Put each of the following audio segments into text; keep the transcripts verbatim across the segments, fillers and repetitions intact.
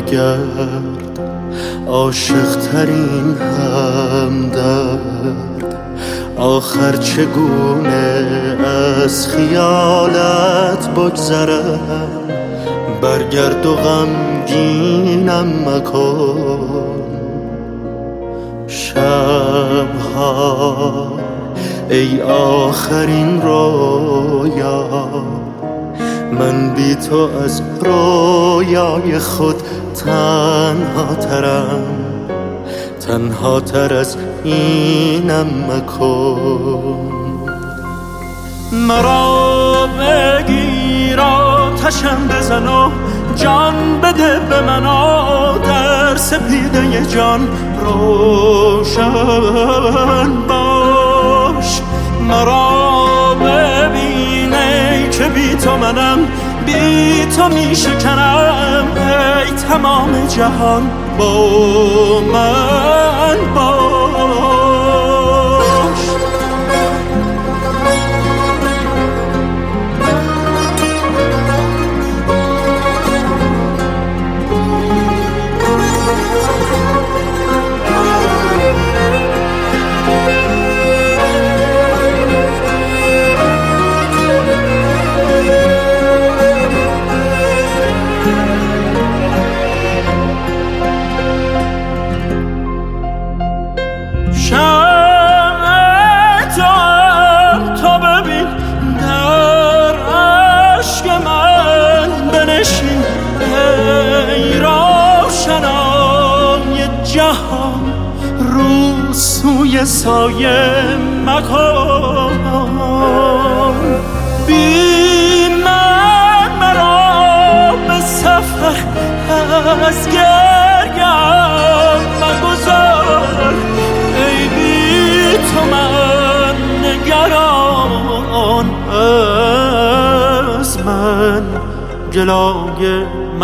بگرد، عاشق ترین همدرد. آخر چگونه از خیالت بگذرم، برگرد و غمگینم مکن. شبها ای آخرین رویا، من بی تو از رویای خود تنها ترم، تنها تر از اینم مکن. مرا بگیر آتشم بزن و جان بده به من، در سپیده جان روشن باش. مرا ببینی که بی تو منم، بی تو می شکنم، ای تمام جهان با من باش. جهان رو سوی سایه مکن، بی من مرا به سفر از گرگم مگذار. ای بی تو من نگران، از من گلایه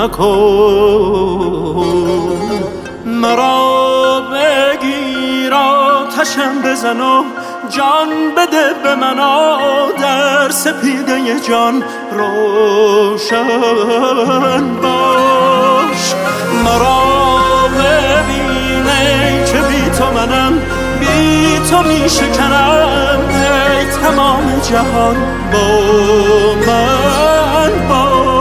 مکن. مرا بگیر آتشم بزن و جان بده به من، در سپیده جان روشن باش. مرا ببینی که بی تو منم، بی تو می شکنم، ای تمام جهان با من باش.